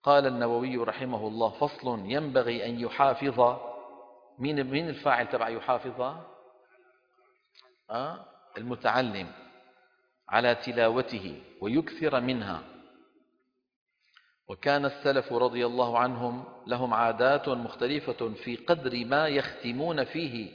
قال النووي رحمه الله: فصل: ينبغي أن يحافظ. مين الفاعل تبع يحافظ؟ المتعلم على تلاوته ويكثر منها. وكان السلف رضي الله عنهم لهم عادات مختلفة في قدر ما يختمون فيه.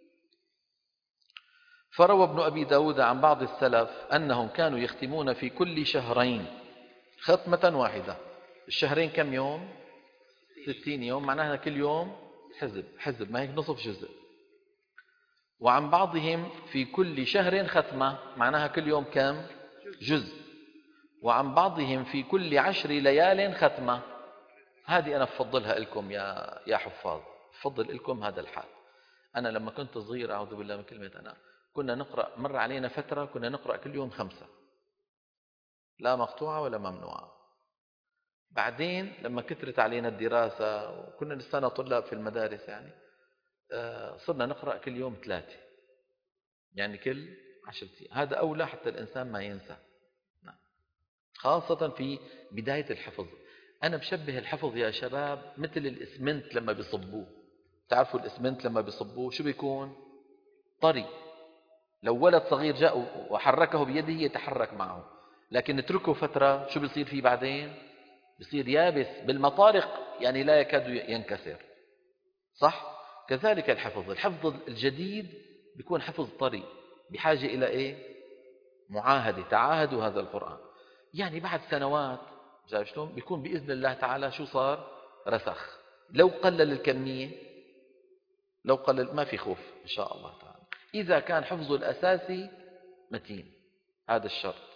فروى ابن أبي داود عن بعض السلف أنهم كانوا يختمون في كل شهرين ختمة واحدة. الشهرين كم يوم؟ 60 يوم، معناها كل يوم حزب، ما هيك نصف جزء. وعن بعضهم في كل شهر ختمة، معناها كل يوم كم؟ جزء. وعن بعضهم في كل 10 ليال ختمة. هذه أنا بفضلها لكم يا حفاظ، بفضل لكم هذا الحال. أنا لما كنت صغير، أعوذ بالله من كلمة أنا، كنا نقرأ، مر علينا فترة كنا نقرأ كل يوم 5، لا مقطوعة ولا ممنوعة. بعدين لما كثرت علينا الدراسة وكنا لسنا طلاب في المدارس يعني، صرنا نقرأ كل يوم 3، يعني كل 10 أيام. هذا أولى حتى الإنسان ما ينسى، خاصة في بداية الحفظ. أنا بشبه الحفظ يا شباب مثل الإسمنت لما بيصبوه. تعرفوا الإسمنت لما بيصبوه شو بيكون؟ طري. لو ولد صغير جاء وحركه بيده يتحرك معه، لكن اتركه فترة شو بيصير فيه بعدين؟ بيصير يابس بالمطارق، يعني لا يكاد ينكسر. صح؟ كذلك الحفظ الجديد بيكون حفظ طري، بحاجة إلى إيه؟ معاهدة. تعاهدوا هذا القرآن، يعني بعد سنوات شايف شلون بيكون بإذن الله تعالى شو صار؟ رسخ. لو قلل الكمية، لو قلل ما في خوف إن شاء الله تعالى، إذا كان حفظه الأساسي متين. هذا الشرط.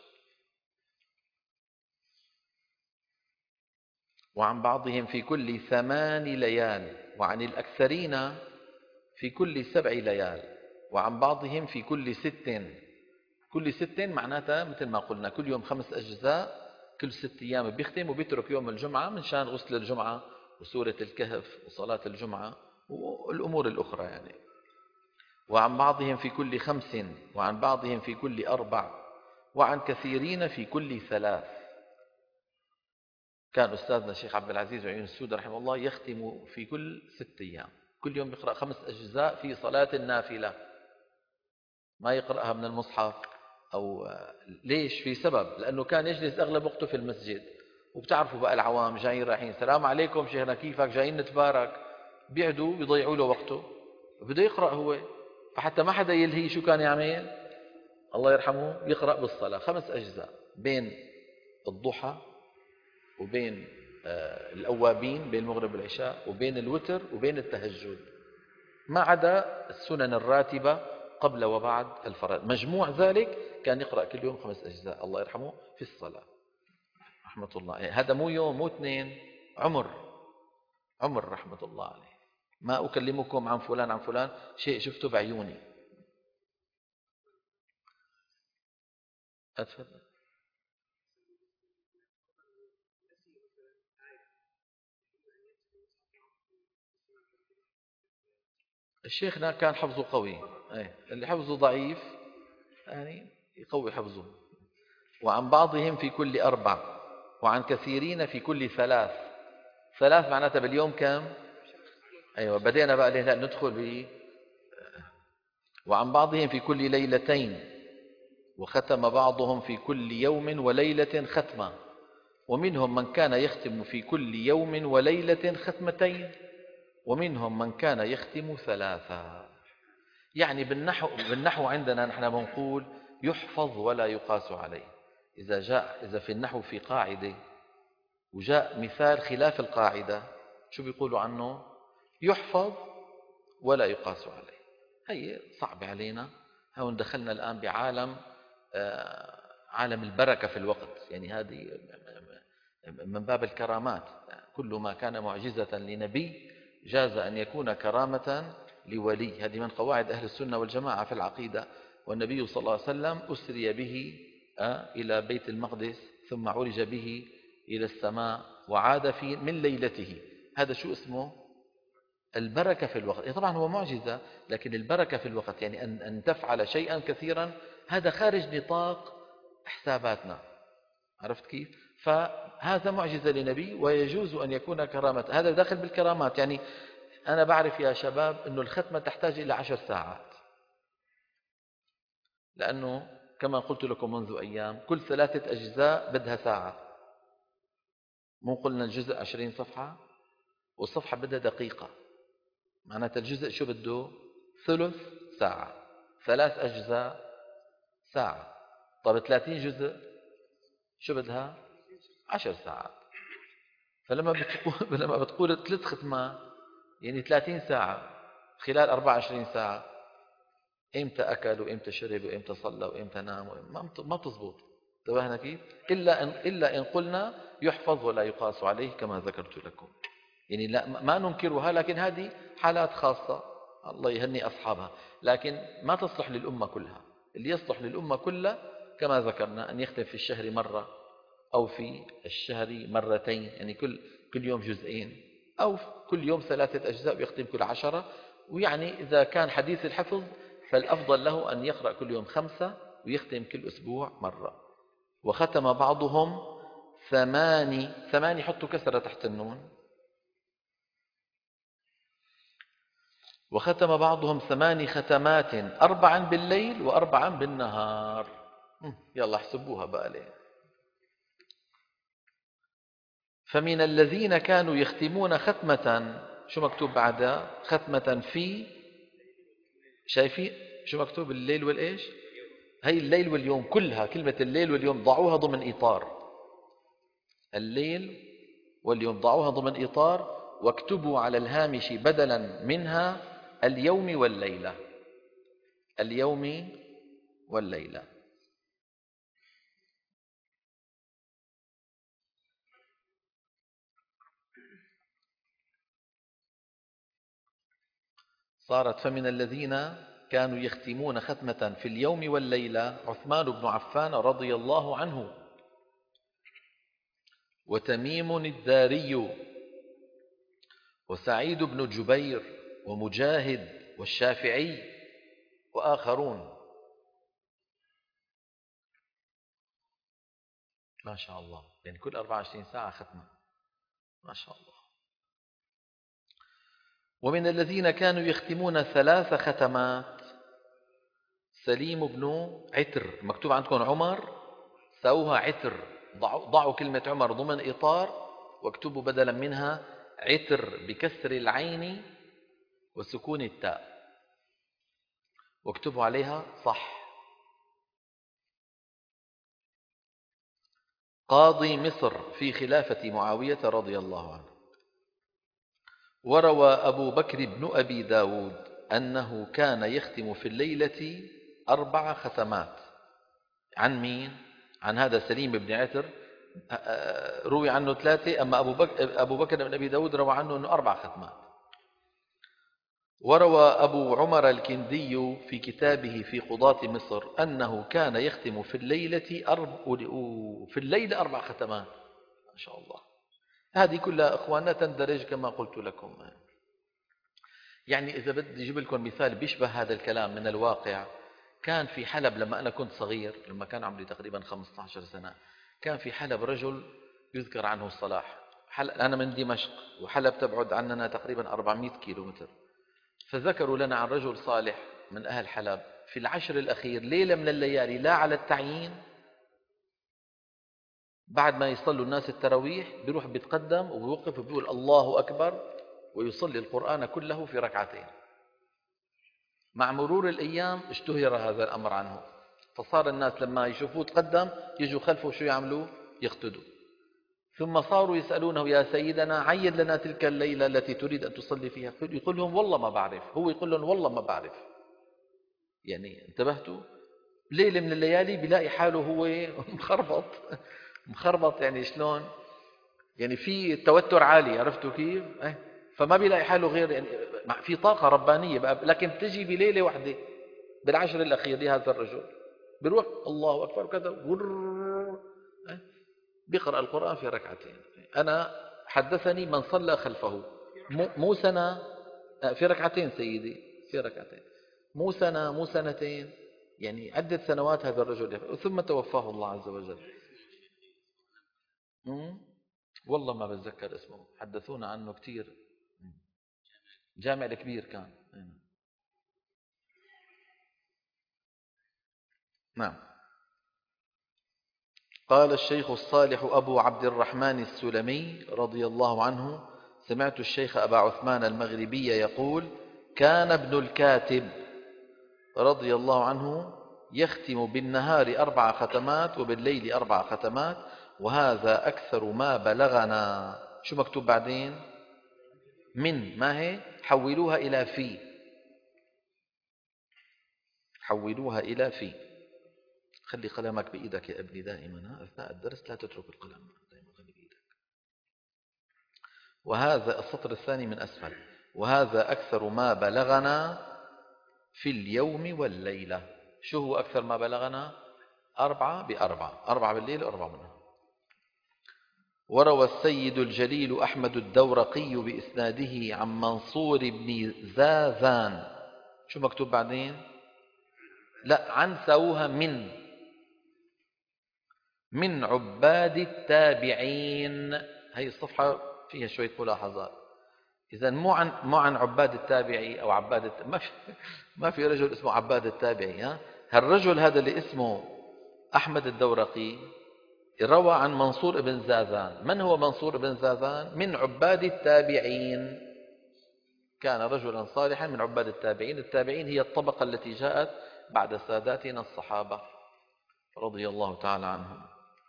وعن بعضهم في كل 8 ليال، وعن الأكثرين في كل 7 ليال، وعن بعضهم في كل 6. كل 6 معناتها مثل ما قلنا كل يوم 5 أجزاء، كل 6 أيام بيختم، وبيترك يوم الجمعة من شان غسل الجمعة وسورة الكهف وصلاة الجمعة والأمور الأخرى يعني. وعن بعضهم في كل 5، وعن بعضهم في كل 4، وعن كثيرين في كل 3. كان أستاذنا الشيخ عبد العزيز عيون السود رحمه الله يختم في كل 6 أيام، كل يوم يقرأ 5 أجزاء في صلاة النافلة، ما يقرأها من المصحف. أو ليش؟ في سبب، لأنه كان يجلس أغلب وقته في المسجد، وبتعرفوا بقى العوام جايين رايحين، السلام عليكم شيخنا كيفك، جايين نتبارك، بيعدوا بيضيعوا له وقته، بده يقرأ هو. فحتى ما حدا يلهي شو كان يعمل؟ الله يرحمه يقرأ بالصلاة 5 أجزاء بين الضحى وبين الأوابين، بين المغرب والعشاء، وبين الوتر، وبين التهجد، ما عدا السنن الراتبة قبل وبعد الفرائض. مجموع ذلك كان يقرأ كل يوم 5 أجزاء الله يرحمه في الصلاة رحمة الله. هذا مو يوم مو 2، عمر رحمة الله عليه. ما أكلمكم عن فلان عن فلان، شيء شفته بعيوني. أتفضل. الشيخنا كان حفظه قوي، اللي حفظه ضعيف يعني يقوي حفظه. وعن بعضهم في كل 4، وعن كثيرين في كل 3. 3 معناتها باليوم كم؟ أيوة، بدينا بقى لا ندخل به. وعن بعضهم في كل ليلتين، وختم بعضهم في كل يوم وليلة ختمة، ومنهم من كان يختم في كل يوم وليلة ختمتين، ومنهم من كان يختم 3. يعني بالنحو عندنا نحن بنقول يحفظ ولا يقاس عليه. إذا في النحو في قاعدة وجاء مثال خلاف القاعدة، شو بيقولوا عنه؟ يحفظ ولا يقاس عليه. هي صعب علينا، هون دخلنا الآن بعالم عالم البركة في الوقت، يعني هذه من باب الكرامات. كل ما كان معجزة لنبي جاز أن يكون كرامة لولي. هذه من قواعد أهل السنة والجماعة في العقيدة. والنبي صلى الله عليه وسلم أسري به إلى بيت المقدس، ثم عرج به إلى السماء، وعاد من ليلته. هذا شو اسمه؟ البركة في الوقت. طبعا هو معجزة، لكن البركة في الوقت يعني أن تفعل شيئا كثيرا، هذا خارج نطاق حساباتنا. عرفت كيف؟ فهذا معجزة لنبي ويجوز أن يكون كرامة. هذا داخل بالكرامات. يعني أنا بعرف يا شباب أنه الختمة تحتاج إلى 10 ساعات، لأنه كما قلت لكم منذ أيام كل 3 أجزاء بدها ساعة. مو قلنا الجزء 20 صفحة والصفحة بدها دقيقة، معناتها الجزء شو بده؟ ثلث ساعة. 3 أجزاء ساعة. طب 30 جزء شو بدها؟ 10 ساعات. فلما بتقول لما بتقول 3 ختمات يعني 30 ساعة خلال 24 ساعة، إمتى أكل وإمتى شرب وإمتى صلى وإمتى نام ما بتزبط. انتبهنا كيف؟ إلا إن قلنا يحفظ ولا يقاس عليه كما ذكرت لكم. يعني لا ما ننكرها، لكن هذه حالات خاصة الله يهني أصحابها، لكن ما تصلح للأمة كلها. اللي يصلح للأمة كلها كما ذكرنا أن يختم في الشهر مرة، أو في الشهر مرتين، يعني كل يوم جزئين، أو كل يوم 3 أجزاء ويختم كل 10. ويعني إذا كان حديث الحفظ فالأفضل له أن يقرأ كل يوم 5 ويختم كل أسبوع مرة. وختم بعضهم 8 حطوا كسرة تحت النون. وختم بعضهم 8 ختمات 4 بالليل و4 بالنهار. يلا احسبوها بقى ليه. فمن الذين كانوا يختمون ختمة، شو مكتوب بعدها؟ ختمة في، شايفين شو مكتوب؟ الليل والإيش؟ هي الليل واليوم كلها، كلمة الليل واليوم ضعوها ضمن إطار. الليل واليوم ضعوها ضمن إطار، واكتبوا على الهامش بدلا منها اليوم والليلة. اليوم والليلة. صارت فمن الذين كانوا يختمون ختمة في اليوم والليلة عثمان بن عفان رضي الله عنه، وتميم الداري، وسعيد بن جبير، ومجاهد، والشافعي، وآخرون. ما شاء الله، يعني كل 24 ساعة ختمة. ما شاء الله. ومن الذين كانوا يختمون 3 ختمات سليم بن عتر. مكتوب عندكم عمر، سووها عتر. ضعوا كلمة عمر ضمن إطار واكتبوا بدلا منها عتر بكسر العين وسكون التاء، واكتبوا عليها صح. قاضي مصر في خلافة معاوية رضي الله عنه. وروى أبو بكر بن أبي داود أنه كان يختم في الليلة 4 ختمات. عن مين؟ عن هذا سليم بن عتر روي عنه 3، أما أبو بكر بن أبي داود روى عنه أنه 4 ختمات. وروى أبو عمر الكندي في كتابه في قضاة مصر أنه كان يختم في الليل 4 ختمات. ما شاء الله. هذه كلها أخواننا تندرج كما قلت لكم. يعني إذا بدي أجيب لكم مثال بيشبه هذا الكلام من الواقع، كان في حلب لما أنا كنت صغير، لما كان عمري تقريبا 15 سنة، كان في حلب رجل يذكر عنه الصلاح. أنا من دمشق، وحلب تبعد عننا تقريبا 400 كيلومتر. فذكروا لنا عن رجل صالح من أهل حلب في العشر الأخير ليلة من الليالي، لا على التعيين، بعد ما يصلوا الناس التراويح بيروح بيتقدم وبيوقف وبيقول الله أكبر ويصلي القرآن كله في 2 ركعتين. مع مرور الأيام اشتهر هذا الأمر عنه، فصار الناس لما يشوفوه تقدم يجوا خلفه شو يعملوا؟ يقتدوا. ثم صاروا يسألونه يا سيدنا عين لنا تلك الليلة التي تريد أن تصلي فيها. يقول لهم والله ما بعرف. هو يقول لهم والله ما بعرف. يعني انتبهتوا؟ ليلة من الليالي بيلاقي حاله هو مخربط يعني شلون؟ يعني في توتر عالي، عرفتوا كيف؟ فما بيلاقي حاله غير يعني في طاقة ربانية بقى، لكن بتجي بليلة واحدة بالعشر الأخير لهذا الرجل، بيروح الله أكبر كذا بيقرأ القرآن في 2 ركعتين. أنا حدثني من صلى خلفه مو سنة، في 2 ركعتين سيدي، في 2 ركعتين، مو سنة مو سنتين، يعني عدة سنوات هذا الرجل ثم توفاه الله عز وجل. مم. والله ما بتذكر اسمه، حدثونا عنه كثير. جامع الكبير كان. نعم. قال الشيخ الصالح أبو عبد الرحمن السلمي رضي الله عنه: سمعت الشيخ أبا عثمان المغربي يقول: كان ابن الكاتب رضي الله عنه يختم بالنهار 4 ختمات وبالليل 4 ختمات، وهذا أكثر ما بلغنا. شو مكتوب بعدين؟ من، ما هي؟ حولوها إلى في، حولوها إلى في. خلي قلمك بإيدك يا ابني دائما، أثناء الدرس لا تترك القلم، دائما خلي بإيدك. وهذا السطر الثاني من أسفل: وهذا أكثر ما بلغنا في اليوم والليلة. شو هو أكثر ما بلغنا؟ 4 ب4، 4 بالليل و4 بالنهار. وروى السيد الجليل أحمد الدورقي بإسناده عن منصور بن زاذان. شو مكتوب بعدين؟ لا، عن سووها من عباد التابعين. هي الصفحة فيها شوية ملاحظات. إذا مو عن عباد التابعي أو ما في رجل اسمه عباد التابعي. هالرجل هذا اللي اسمه أحمد الدورقي روى عن منصور بن زاذان. من هو منصور بن زاذان؟ من عباد التابعين، كان رجلا صالحا من عباد التابعين. التابعين هي الطبقة التي جاءت بعد ساداتنا الصحابة رضي الله تعالى عنهم.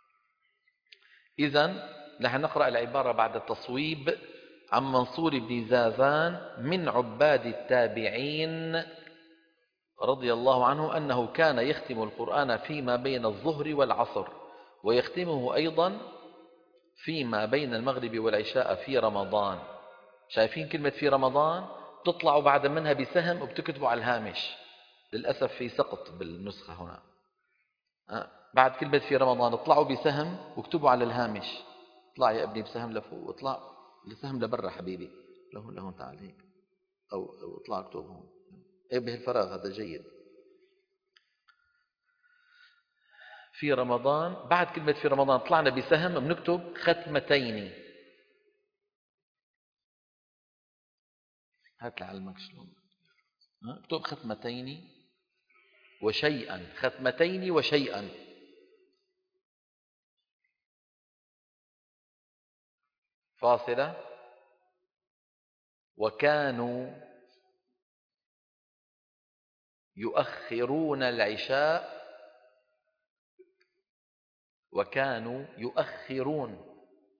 إذن نحن نقرأ العبارة بعد التصويب: عن منصور بن زاذان من عباد التابعين رضي الله عنه أنه كان يختم القرآن فيما بين الظهر والعصر، ويختمه أيضا فيما بين المغرب والعشاء في رمضان. شايفين كلمة في رمضان؟ تطلعوا بعد منها بسهم وبتكتبوا على الهامش. للأسف في سقط بالنسخة هنا. بعد كلمة في رمضان اطلعوا بسهم واكتبوا على الهامش. اطلع يا ابني بسهم لفوق، واطلع لسهم لبرا حبيبي، لهون تعال هيك، أو اطلع اكتب هون. به الفراغ هذا جيد. في رمضان، بعد كلمة في رمضان طلعنا بسهم بنكتب ختمتين. هات لعلمك شلون. اكتب ختمتين وشيئا، ختمتين وشيئا. فاصلة. وكانوا يؤخرون العشاء، وكانوا يؤخرون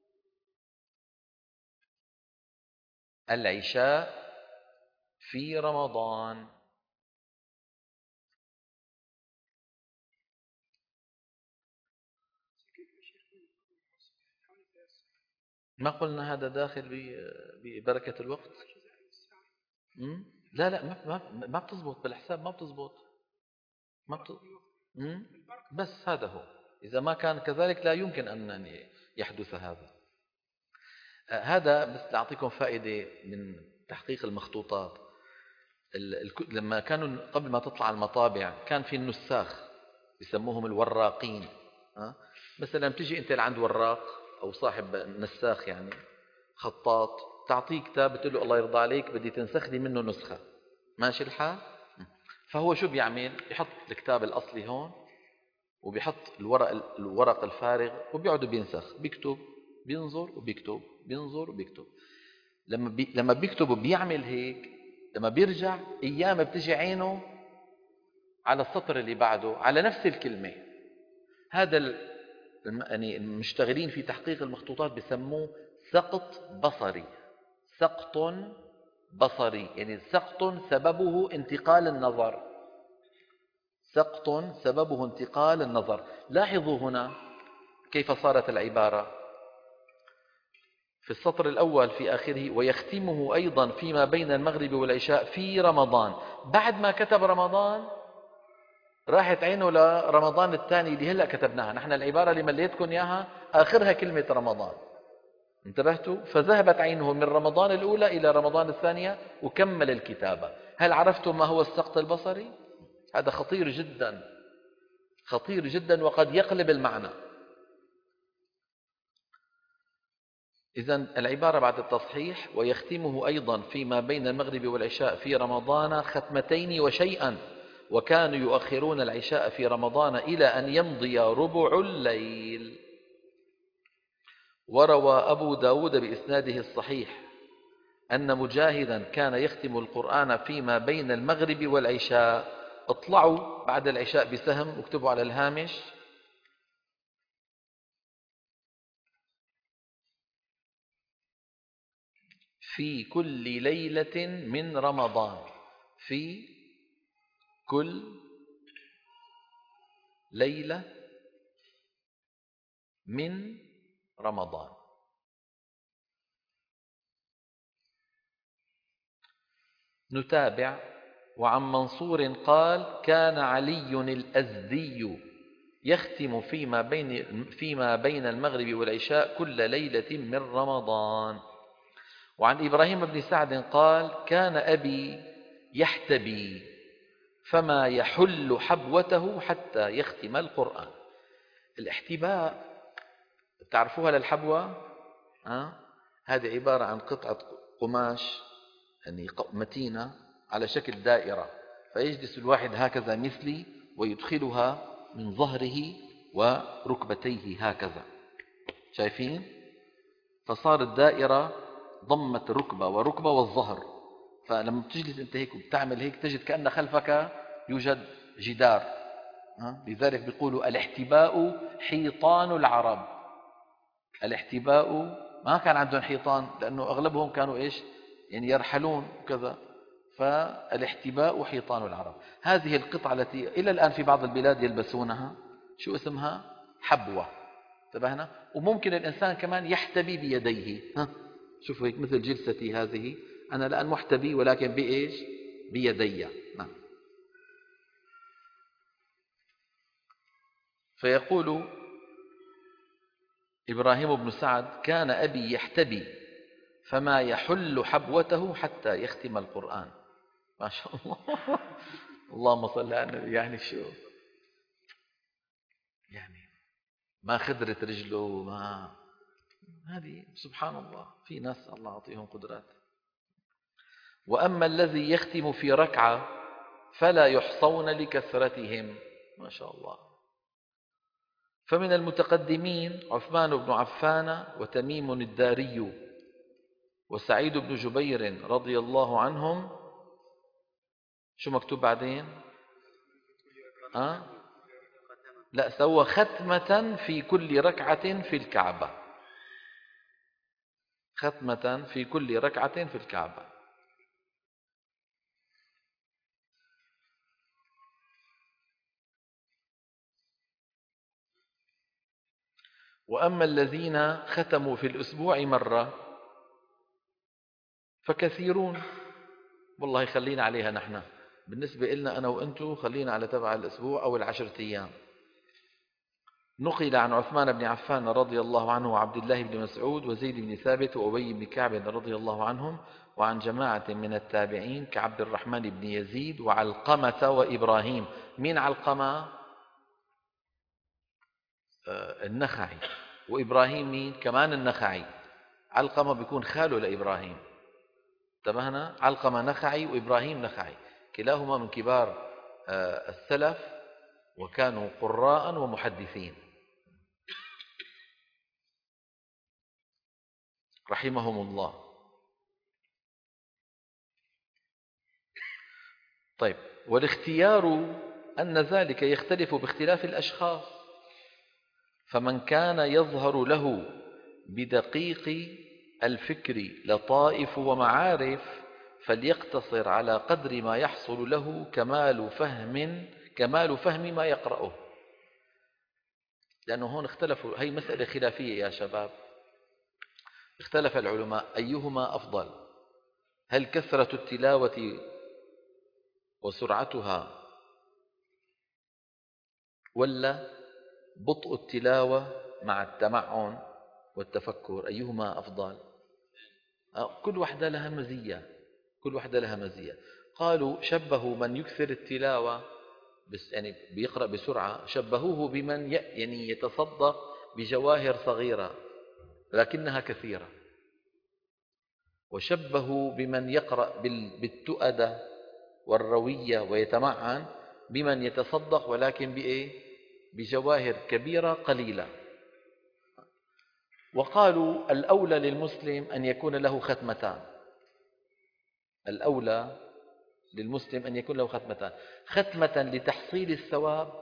العشاء في رمضان. ما قلنا هذا داخل ببركة الوقت؟ لا لا، ما بتزبط بالحساب، ما بتزبط. ما بت... بس هذا هو. إذا ما كان كذلك لا يمكن أن يحدث هذا. هذا بس لأعطيكم فائدة من تحقيق المخطوطات. لما كانوا قبل ما تطلع المطابع كان في النساخ يسموهم الوراقين. مثلا بتيجي أنت لعند وراق أو صاحب نساخ، يعني خطاط، تعطيه كتاب بتقول له الله يرضى عليك بدي تنسخ لي منه نسخة، ماشي الحال؟ فهو شو بيعمل؟ يحط الكتاب الأصلي هون، وبيحط الورق الفارغ، وبيقعد بينسخ، بيكتب، بينظر وبيكتب، بينظر وبيكتب. لما بيكتب وبيعمل هيك، لما بيرجع أيام بتجي عينه على السطر اللي بعده على نفس الكلمة. هذا يعني المشتغلين في تحقيق المخطوطات بسموه سقط بصري. سقط بصري يعني سقط سببه انتقال النظر. سقط سببه انتقال النظر. لاحظوا هنا كيف صارت العبارة في السطر الأول في آخره: ويختمه أيضا فيما بين المغرب والعشاء في رمضان. بعد ما كتب رمضان راحت عينه لرمضان الثاني اللي هلأ كتبناها نحن. العبارة اللي مليتكم إياها آخرها كلمة رمضان، انتبهتوا؟ فذهبت عينه من رمضان الأولى إلى رمضان الثانية وكمل الكتابة. هل عرفتم ما هو السقط البصري؟ هذا خطير جدا، خطير جدا، وقد يقلب المعنى. إذن العبارة بعد التصحيح: ويختمه أيضا فيما بين المغرب والعشاء في رمضان ختمتين وشيئا، وكانوا يؤخرون العشاء في رمضان إلى أن يمضي ربع الليل. وروى أبو داود بإسناده الصحيح أن مجاهدا كان يختم القرآن فيما بين المغرب والعشاء. اطلعوا بعد العشاء بسهم واكتبوا على الهامش: في كل ليلة من رمضان. في كل ليلة من رمضان. نتابع. وعن منصور قال: كان علي الأزدي يختم فيما بين المغرب والعشاء كل ليلة من رمضان. وعن إبراهيم بن سعد قال: كان أبي يحتبي فما يحل حبوته حتى يختم القرآن. الاحتباء تعرفوها للحبوة؟ هذه عبارة عن قطعة قماش يعني متينة على شكل دائرة، فيجلس الواحد هكذا مثلي ويدخلها من ظهره وركبتيه هكذا، شايفين؟ فصار الدائرة ضمت ركبة وركبة والظهر، فلما تجلس انت هيك وبتعمل هيك تجد كأن خلفك يوجد جدار. لذلك بيقولوا الاحتباء حيطان العرب. الاحتباء ما كان عندهم حيطان لأنه أغلبهم كانوا إيش يعني يرحلون وكذا، فالاحتباء حيطان العرب. هذه القطعة التي إلى الآن في بعض البلاد يلبسونها شو اسمها؟ حبوة. انتبهنا؟ وممكن الإنسان كمان يحتبي بيديه. شوفوا هيك مثل جلستي هذه، أنا الآن محتبي ولكن بإيش؟ بيدي. نعم. فيقول إبراهيم بن سعد: كان أبي يحتبي فما يحل حبوته حتى يختم القرآن. ما شاء الله. اللهم صل على النبي. يعني شو يعني ما خدرت رجله، ما هذه سبحان الله، في ناس الله يعطيهم قدرات. وأما الذي يختم في ركعة فلا يحصون لكثرتهم. ما شاء الله. فمن المتقدمين عثمان بن عفان وتميم الداري وسعيد بن جبير رضي الله عنهم. شو مكتوب بعدين؟ لا، سوى ختمة في كل ركعة في الكعبة. ختمة في كل ركعة في الكعبة. وأما الذين ختموا في الأسبوع مرة فكثيرون. والله خلينا عليها نحن، بالنسبة لنا أنا وأنتو خلينا على تبع الأسبوع أو 10 أيام. نقل عن عثمان بن عفان رضي الله عنه وعبد الله بن مسعود وزيد بن ثابت وأبي بن كعب رضي الله عنهم، وعن جماعة من التابعين كعبد الرحمن بن يزيد وعلقمة وإبراهيم. مين علقمة؟ النخعي. وإبراهيم مين؟ كمان النخعي. علقمة بيكون خاله لإبراهيم. انتبهنا؟ علقمة نخعي وإبراهيم نخعي، كلاهما من كبار السلف وكانوا قراء ومحدثين رحمهم الله. طيب، والاختيار أن ذلك يختلف باختلاف الأشخاص، فمن كان يظهر له بدقيق الفكر لطائف ومعارف فليقتصر على قدر ما يحصل له كمال فهم ما يقرأه. لأنه هون اختلفوا، هي مسألة خلافية يا شباب. اختلف العلماء أيهما أفضل، هل كثرة التلاوة وسرعتها ولا بطء التلاوة مع التمعن والتفكر، أيهما أفضل؟ كل واحدة لها مزية، كل واحدة لها مزية. قالوا شبهوا من يكثر التلاوة بس يعني بيقرأ بسرعة، شبهوه بمن يعني يتصدق بجواهر صغيرة لكنها كثيرة. وشبهوا بمن يقرأ بالتؤدة والروية ويتمعن بمن يتصدق ولكن بإيه؟ بجواهر كبيرة قليلة. وقالوا الأولى للمسلم أن يكون له ختمتان، الأولى للمسلم أن يكون له ختمتان، ختمة لتحصيل الثواب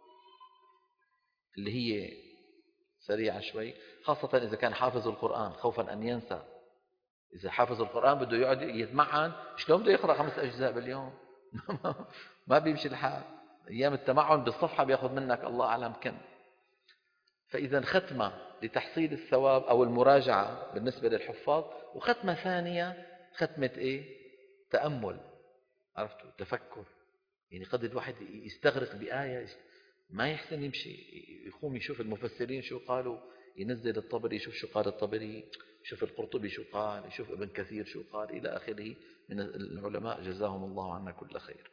اللي هي سريعة شوي، خاصة إذا كان حافظ القرآن خوفا أن ينسى. إذا حافظ القرآن بده يقعد يتمعن، شلون بده يقرأ 5 أجزاء باليوم؟ ما بيمشي الحال. أيام التمعن بالصفحة بيأخذ منك الله أعلم كم. فإذا ختمة لتحصيل الثواب أو المراجعة بالنسبة للحفاظ، وختمة ثانية ختمة إيه؟ تأمل، عرفتوا؟ تفكر. يعني قد الواحد يستغرق بآية ما يحسن يمشي، يقوم يشوف المفسرين شو قالوا، ينزل الطبري يشوف شو قال الطبري، يشوف القرطبي شو قال، يشوف ابن كثير شو قال، إلى آخره من العلماء جزاهم الله عنا كل خير.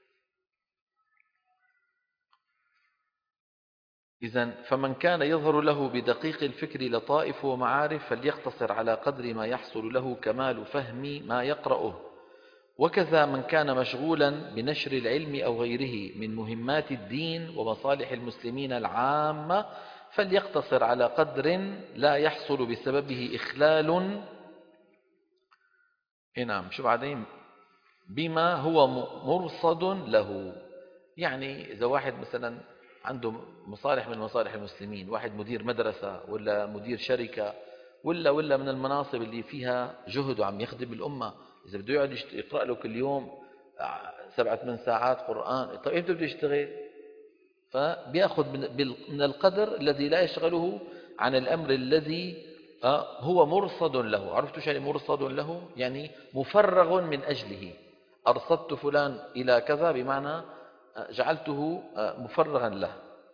إذن فمن كان يظهر له بدقيق الفكر لطائف ومعارف فليقتصر على قدر ما يحصل له كمال فهم ما يقرأه. وكذا من كان مشغولا بنشر العلم أو غيره من مهمات الدين ومصالح المسلمين العامة فليقتصر على قدر لا يحصل بسببه إخلال، نعم شو بعدين، بما هو مرصد له. يعني إذا واحد مثلا عنده مصالح من مصالح المسلمين، واحد مدير مدرسة ولا مدير شركة ولا من المناصب اللي فيها جهد وعم يخدم الأمة، إذا بده يقعد يقرأ له كل يوم 7-8 ساعات قرآن، طيب إمتى بده يشتغل؟ فبيأخذ من القدر الذي لا يشغله عن الأمر الذي هو مرصد له. عرفتوا شيء مرصد له؟ يعني مفرغ من أجله. أرصدت فلان إلى كذا بمعنى جعلته مفرغا له.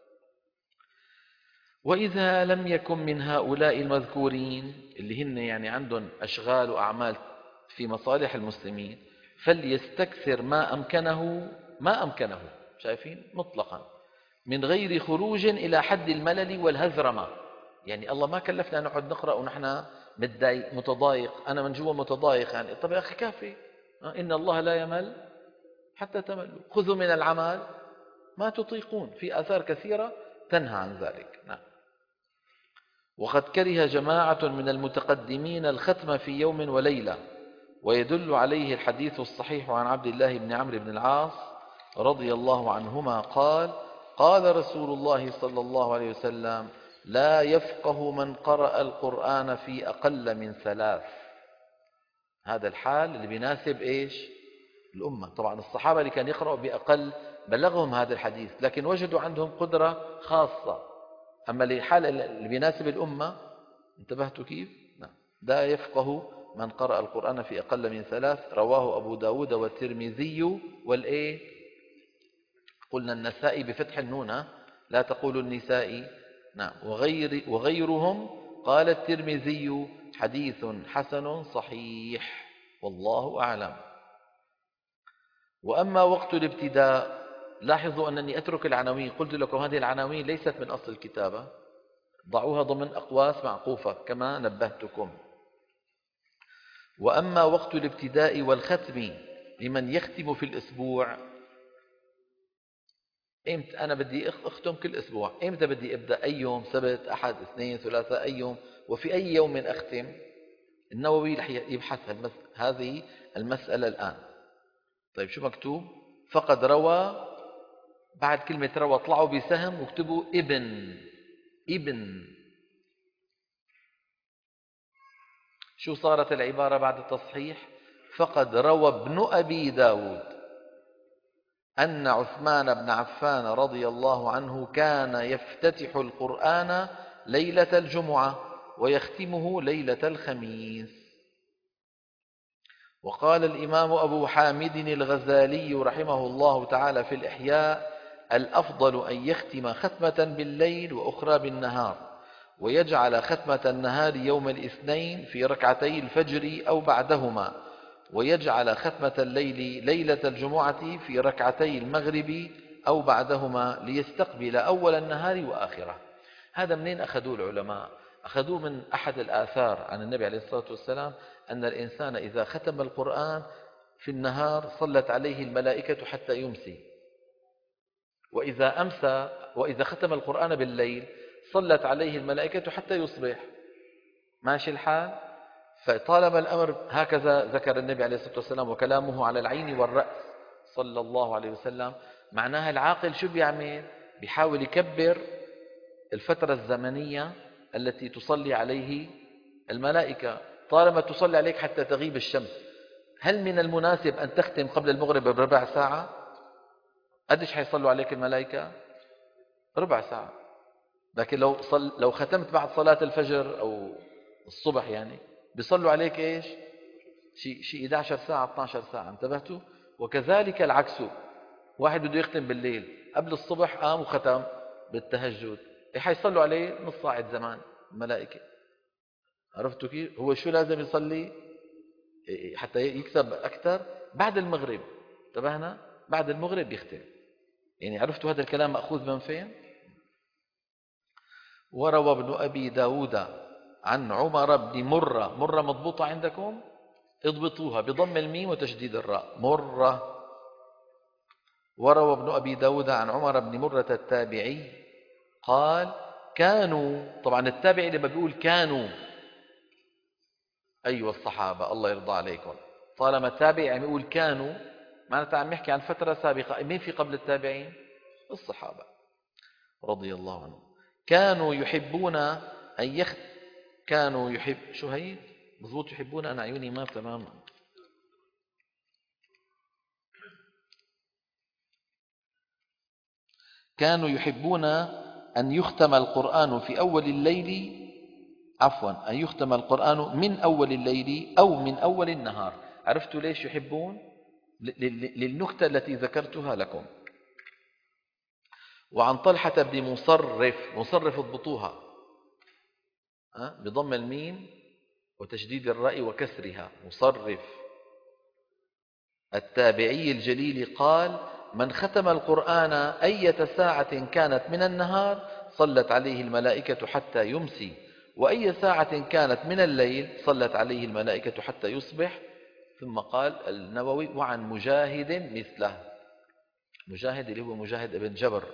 وإذا لم يكن من هؤلاء المذكورين اللي هن يعني عندهم أشغال وأعمال في مصالح المسلمين فليستكثر ما أمكنه، شايفين مطلقا، من غير خروج إلى حد الملل والهذرمة. يعني الله ما كلفنا نقعد نقرأ ونحن متضايق متضايق، أنا من جوا متضايق، يعني طب يا أخي كافي، إن الله لا يمل حتى تملوا، خذوا من العمل ما تطيقون. في آثار كثيرة تنهى عن ذلك. نعم. وقد كره جماعة من المتقدمين الختم في يوم وليلة، ويدل عليه الحديث الصحيح عن عبد الله بن عمرو بن العاص رضي الله عنهما قال: قال رسول الله صلى الله عليه وسلم: لا يفقه من قرأ القرآن في أقل من 3. هذا الحال اللي بيناسب إيش؟ الأمة. طبعا الصحابة اللي كان يقرأوا بأقل بلغهم هذا الحديث، لكن وجدوا عندهم قدرة خاصة. أما الحال اللي بيناسب الأمة، انتبهتوا كيف؟ نعم. لا يفقه من قرأ القرآن في أقل من 3، رواه أبو داود والترمذي والإيه؟ قلنا النسائي بفتح النون، لا تقولوا النسائي. نعم. وغيرهم. قال الترمذي: حديث حسن صحيح، والله أعلم. وأما وقت الابتداء، لاحظوا أنني أترك العناوين، قلت لكم هذه العناوين ليست من أصل الكتابة، ضعوها ضمن أقواس معقوفة كما نبهتكم. وأما وقت الابتداء والختم لمن يختم في الأسبوع، إمتى أنا بدي أختم كل أسبوع؟ إمتى بدي أبدأ؟ أي يوم؟ سبت، أحد، اثنين، ثلاثة، أي يوم؟ وفي أي يوم أختم؟ النووي رح يبحث هذه المسألة الآن. طيب شو مكتوب؟ فقد روى، بعد كلمة روى طلعوا بسهم واكتبوا ابن. شو صارت العبارة بعد التصحيح؟ فقد روى ابن أبي داود أن عثمان بن عفان رضي الله عنه كان يفتتح القرآن ليلة الجمعة ويختمه ليلة الخميس. وقال الإمام أبو حامد الغزالي رحمه الله تعالى في الإحياء: الأفضل أن يختم ختمة بالليل وأخرى بالنهار، ويجعل ختمة النهار يوم الاثنين في ركعتي الفجر أو بعدهما، ويجعل ختمة الليل ليلة الجمعة في ركعتي المغرب أو بعدهما، ليستقبل أول النهار وآخره. هذا منين أخذوه العلماء؟ أخذوه من أحد الآثار عن النبي عليه الصلاة والسلام أن الإنسان إذا ختم القرآن في النهار صلت عليه الملائكة حتى يمسي، وإذا ختم القرآن بالليل صلت عليه الملائكة حتى يصبح. ماشي الحال؟ فطالما الأمر هكذا ذكر النبي عليه الصلاة والسلام وكلامه على العين والرأس صلى الله عليه وسلم، معناها العاقل شو بيعمل؟ بيحاول يكبر الفترة الزمنية التي تصلي عليه الملائكة. طالما تصلي عليك حتى تغيب الشمس، هل من المناسب أن تختم قبل المغرب بربع ساعة؟ قديش حيصلوا عليك الملائكة؟ ربع ساعة. لكن لو ختمت بعد صلاة الفجر أو الصبح يعني بيصلوا عليك إيش؟ شيء 11 ساعة 12 ساعة. انتبهتوا؟ وكذلك العكس، واحد بده يختم بالليل قبل الصبح قام وختم بالتهجد، حيصلوا عليه نص ساعة زمان الملائكة. عرفتوا كيف؟ هو شو لازم يصلي حتى يكسب أكثر؟ بعد المغرب. انتبهنا؟ بعد المغرب يختم. يعني عرفتوا هذا الكلام مأخوذ من فين؟ وروى ابن أبي داود عن عمر بن مرة مضبوطة عندكم؟ اضبطوها بضم الميم وتشديد الراء، مرة. وروى ابن أبي داود عن عمر بن مرة التابعي قال كانوا، طبعا التابعي لما بيقول كانوا أيها الصحابة الله يرضى عليكم، طالما التابعي عم يقول كانوا معناتها عم يحكي عن فترة سابقة. مين في قبل التابعين؟ الصحابة رضي الله عنهم. كانوا يحبون أن كانوا شو هي مضبوط؟ يحبون أنا عيوني ما تمام. كانوا يحبون أن يختم القرآن في أول الليل، عفوا أن يختم القرآن من أول الليل أو من أول النهار. عرفتوا ليش يحبون؟ للنكتة التي ذكرتها لكم. وعن طلحة بن مصرف اضبطوها بضم الميم وتشديد الراء وكسرها، مصرف التابعي الجليل قال من ختم القرآن أية ساعة كانت من النهار صلت عليه الملائكة حتى يمسي، وأي ساعة كانت من الليل صلت عليه الملائكة حتى يصبح. ثم قال النووي وعن مجاهد مثله. مجاهد اللي هو مجاهد ابن جبر.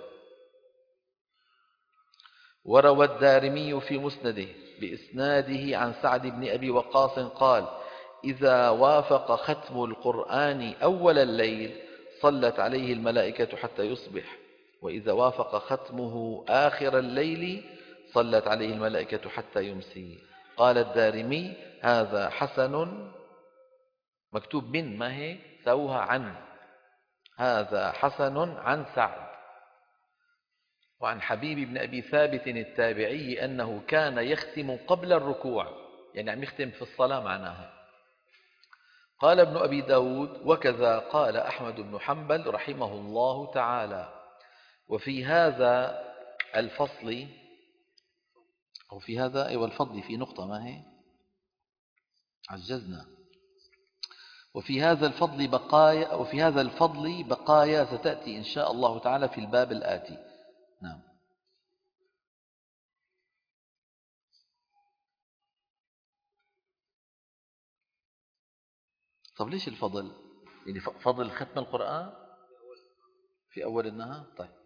وروى الدارمي في مسنده بإسناده عن سعد بن أبي وقاص قال إذا وافق ختم القرآن أول الليل صلت عليه الملائكة حتى يصبح، وإذا وافق ختمه آخر الليل صلت عليه الملائكة حتى يمسي. قال الدارمي هذا حسن، مكتوب من ما هي سوها عن، هذا حسن عن سعد. وعن حبيب بن أبي ثابت التابعي أنه كان يختم قبل الركوع، يعني عم يختم في الصلاة معناها. قال ابن أبي داود وكذا قال أحمد بن حنبل رحمه الله تعالى. وفي هذا الفصل أو في هذا أيوة الفضل في نقطة ما هي عجزنا. وفي هذا الفضل بقايا ستأتي إن شاء الله تعالى في الباب الآتي. نعم. طب ليش الفضل؟ يعني فضل ختم القرآن في أول النهار؟ طيب